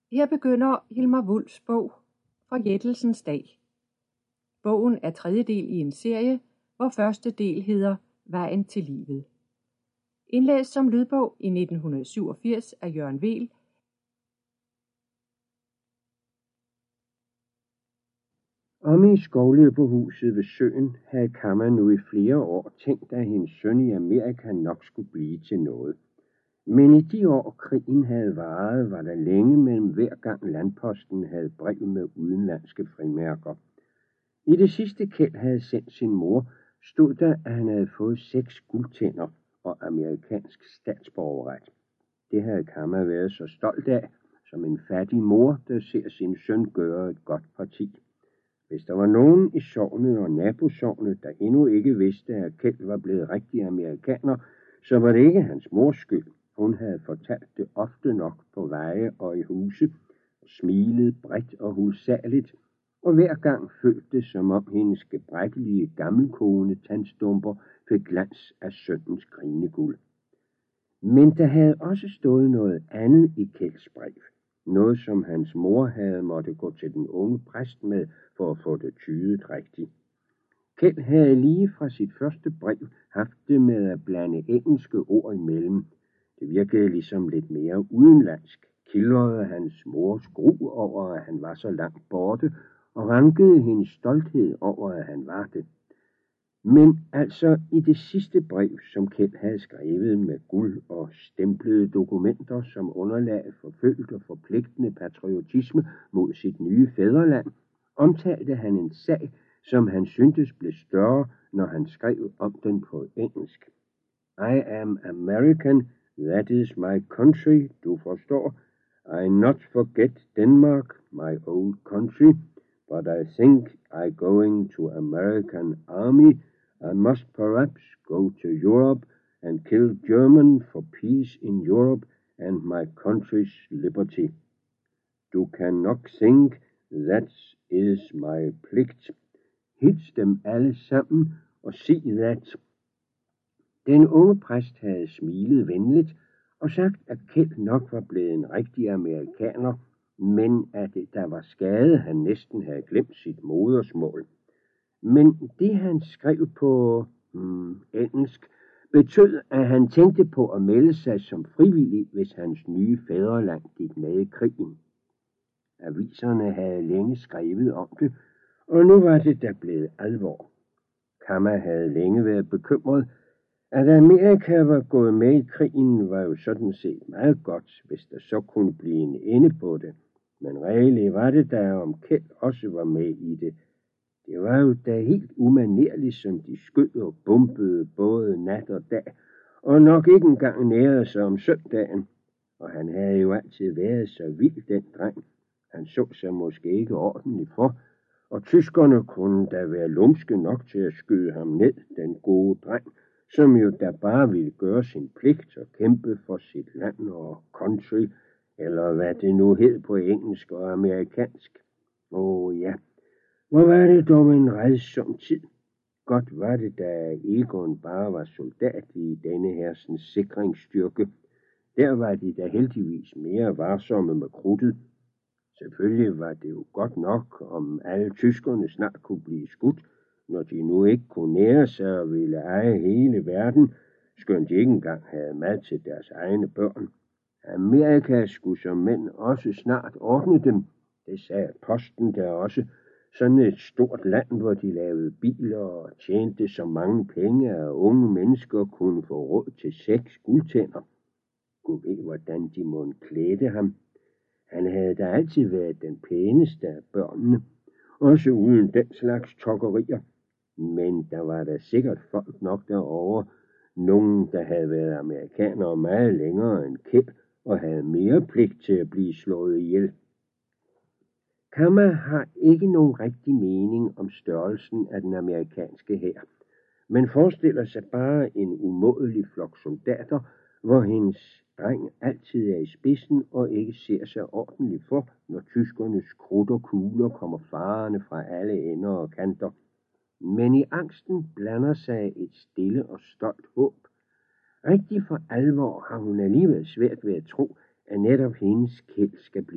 Her begynder Hilmar Wulffs bog Fra Jættelsens dag. Bogen er tredje del i en serie, hvor første del hedder Vejen til livet. Indlæst som lydbog i 1987 af Jørgen Weel. Omme i skovløberhuset ved søen havde Kamma nu i flere år tænkt, at hendes søn i Amerika nok skulle blive til noget. Men i de år krigen havde varet, var der længe mellem hver gang landposten havde brev med udenlandske frimærker. I det sidste Kjeld havde sendt sin mor, stod der, at han havde fået 6 guldtænder og amerikansk statsborgerret. Det havde Kamma været så stolt af, som en fattig mor, der ser sin søn gøre et godt parti. Hvis der var nogen i sognet og nabosognet, der endnu ikke vidste, at Kjeld var blevet rigtig amerikaner, så var det ikke hans mors skyld. Hun havde fortalt det ofte nok på veje og i huse, og smilet bredt og hulsageligt, og hver gang følte det, som om hendes gebrækkelige gammelkogende tandstumper fik glans af sønnens grineguld. Men der havde også stået noget andet i Kjelds brev. Noget, som hans mor havde måtte gå til den unge præst med for at få det tydet rigtigt. Kjeld havde lige fra sit første brev haft det med at blande engelske ord imellem. Det virkede ligesom lidt mere udenlandsk. Kildrede hans mors gru over, at han var så langt borte, og rankede hendes stolthed over, at han var det. Men altså i det sidste brev, som Kjeld havde skrevet med guld og stemplede dokumenter, som underlag for følt og forpligtende patriotisme mod sit nye fædreland, omtalte han en sag, som han syntes blev større, når han skrev om den på engelsk. I am American, that is my country, du forstår. I not forget Denmark, my old country, but I think I going to American army. I must perhaps go to Europe and kill German for peace in Europe and my country's liberty. Du kan nok think that is my pligt. Hils dem alle sammen og sig that. Den unge præst havde smilet venligt og sagt, at Kjeld nok var blevet en rigtig amerikaner, men at der var skade, han næsten havde glemt sit modersmål. Men det han skrev på engelsk, betød, at han tænkte på at melde sig som frivillig, hvis hans nye fædreland gik med i krigen. Aviserne havde længe skrevet om det, og nu var det der blevet alvor. Kamma havde længe været bekymret. At Amerika var gået med i krigen var jo sådan set meget godt, hvis der så kunne blive en ende på det. Men reelt var det der, om Kjeld også var med i det. Det var jo da helt umanerligt, som de skød og bombede både nat og dag, og nok ikke engang nærede sig om søndagen. Og han havde jo altid været så vild, den dreng. Han så sig måske ikke ordentligt for, og tyskerne kunne da være lumske nok til at skyde ham ned, den gode dreng, som jo da bare ville gøre sin pligt og kæmpe for sit land og country, eller hvad det nu hed på engelsk og amerikansk. Ja, hvor var det dog en rædsom tid. Godt var det, da Egon bare var soldat i denne hersens sikringsstyrke. Der var de da heldigvis mere varsomme med krudtet. Selvfølgelig var det jo godt nok, om alle tyskerne snart kunne blive skudt, når de nu ikke kunne nære sig og ville eje hele verden, skønt de ikke engang havde mad til deres egne børn. Amerika skulle som mænd også snart ordne dem, det sagde posten der også. Sådan et stort land, hvor de lavede biler og tjente så mange penge, at unge mennesker kunne få råd til 6 guldtænder. Gud ved, hvordan de måtte klæde ham. Han havde da altid været den pæneste af børnene, også uden den slags tokkerier. Men der var da sikkert folk nok derovre, nogen der havde været amerikanere meget længere end Kjeld og havde mere pligt til at blive slået ihjel. Kamma har ikke nogen rigtig mening om størrelsen af den amerikanske hær, men forestiller sig bare en umådelig flok soldater, hvor hendes dreng altid er i spidsen og ikke ser sig ordentligt for, når tyskernes krudt og kugler kommer farende fra alle ender og kanter. Men i angsten blander sig et stille og stolt håb. Rigtig for alvor har hun alligevel svært ved at tro, at netop hendes Kjeld skal blive